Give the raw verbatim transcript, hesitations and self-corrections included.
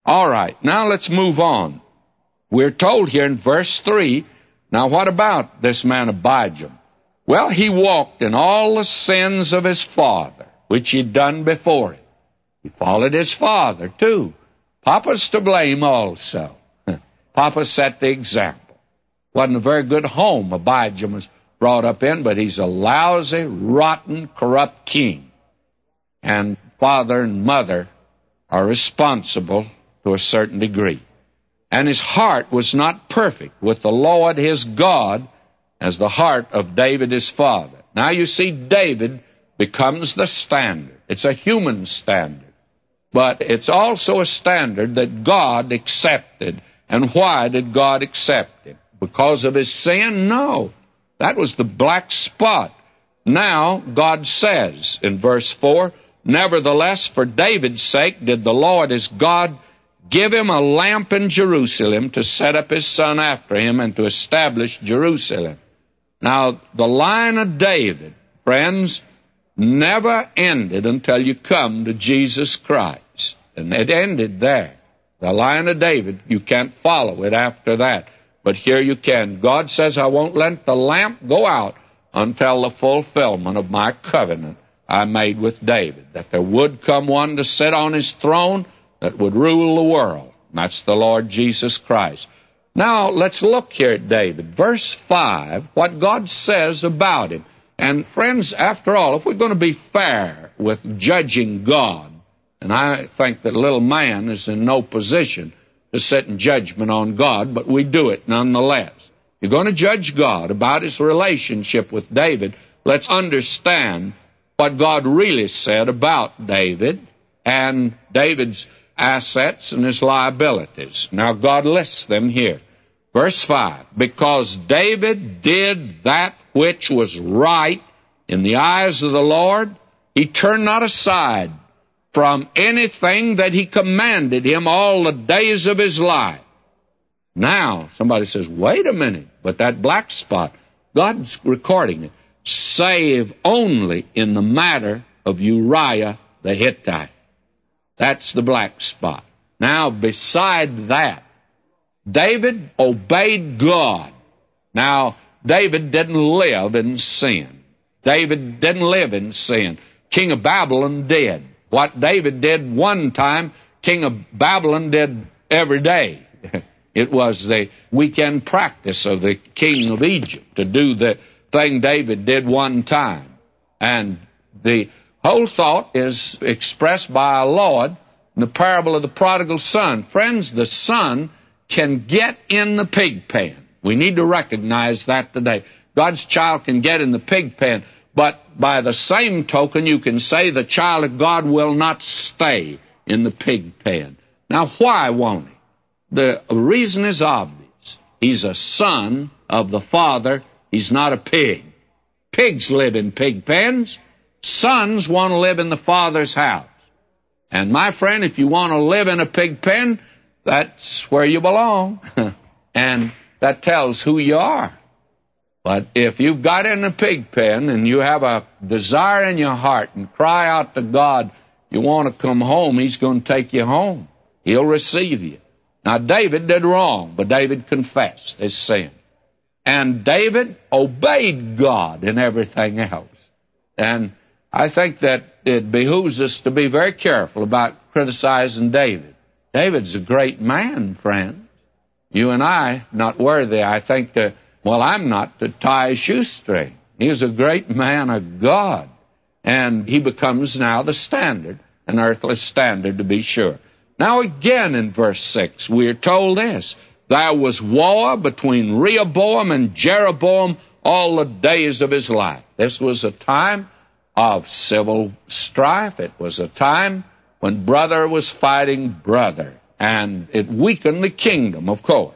All right, now let's move on. We're told here in verse three, now what about this man Abijam? Well, he walked in all the sins of his father, which he'd done before him. He followed his father, too. Papa's to blame also. Papa set the example. Wasn't a very good home Abijam was brought up in, but he's a lousy, rotten, corrupt king. And father and mother are responsible to a certain degree. And his heart was not perfect with the Lord his God as the heart of David his father. Now you see, David becomes the standard. It's a human standard. But it's also a standard that God accepted. And why did God accept him? Because of his sin? No. That was the black spot. Now, God says in verse four, nevertheless, for David's sake did the Lord his God give him a lamp in Jerusalem to set up his son after him and to establish Jerusalem. Now, the line of David, friends, never ended until you come to Jesus Christ. And it ended there. The line of David, you can't follow it after that. But here you can. God says, I won't let the lamp go out until the fulfillment of my covenant I made with David, that there would come one to sit on his throne that would rule the world. And that's the Lord Jesus Christ. Now, let's look here at David. Verse five, what God says about him. And friends, after all, if we're going to be fair with judging God, and I think that little man is in no position to sit in judgment on God, but we do it nonetheless. You're going to judge God about his relationship with David. Let's understand what God really said about David and David's assets and his liabilities. Now, God lists them here. Verse five, because David did that which was right in the eyes of the Lord, he turned not aside from anything that he commanded him all the days of his life. Now, somebody says, wait a minute, but that black spot, God's recording it, save only in the matter of Uriah the Hittite. That's the black spot. Now, beside that, David obeyed God. Now, David didn't live in sin. David didn't live in sin. King of Babylon did. What David did one time, King of Babylon did every day. It was the weekend practice of the king of Egypt to do the thing David did one time. And the whole thought is expressed by our Lord in the parable of the prodigal son. Friends, the son can get in the pig pen. We need to recognize that today. God's child can get in the pig pen, but by the same token, you can say the child of God will not stay in the pig pen. Now, why won't he? The reason is obvious. He's a son of the Father. He's not a pig. Pigs live in pig pens. Sons want to live in the Father's house. And my friend, if you want to live in a pig pen, that's where you belong. And that tells who you are. But if you've got in a pig pen and you have a desire in your heart and cry out to God, you want to come home, he's going to take you home. He'll receive you. Now, David did wrong, but David confessed his sin. And David obeyed God in everything else. And I think that it behooves us to be very careful about criticizing David. David's a great man, friends. You and I, not worthy, I think, to, well, I'm not to tie a shoestring. He's a great man of God. And he becomes now the standard, an earthly standard to be sure. Now again in verse six, we are told this. There was war between Rehoboam and Jeroboam all the days of his life. This was a time of civil strife. It was a time when brother was fighting brother. And it weakened the kingdom, of course.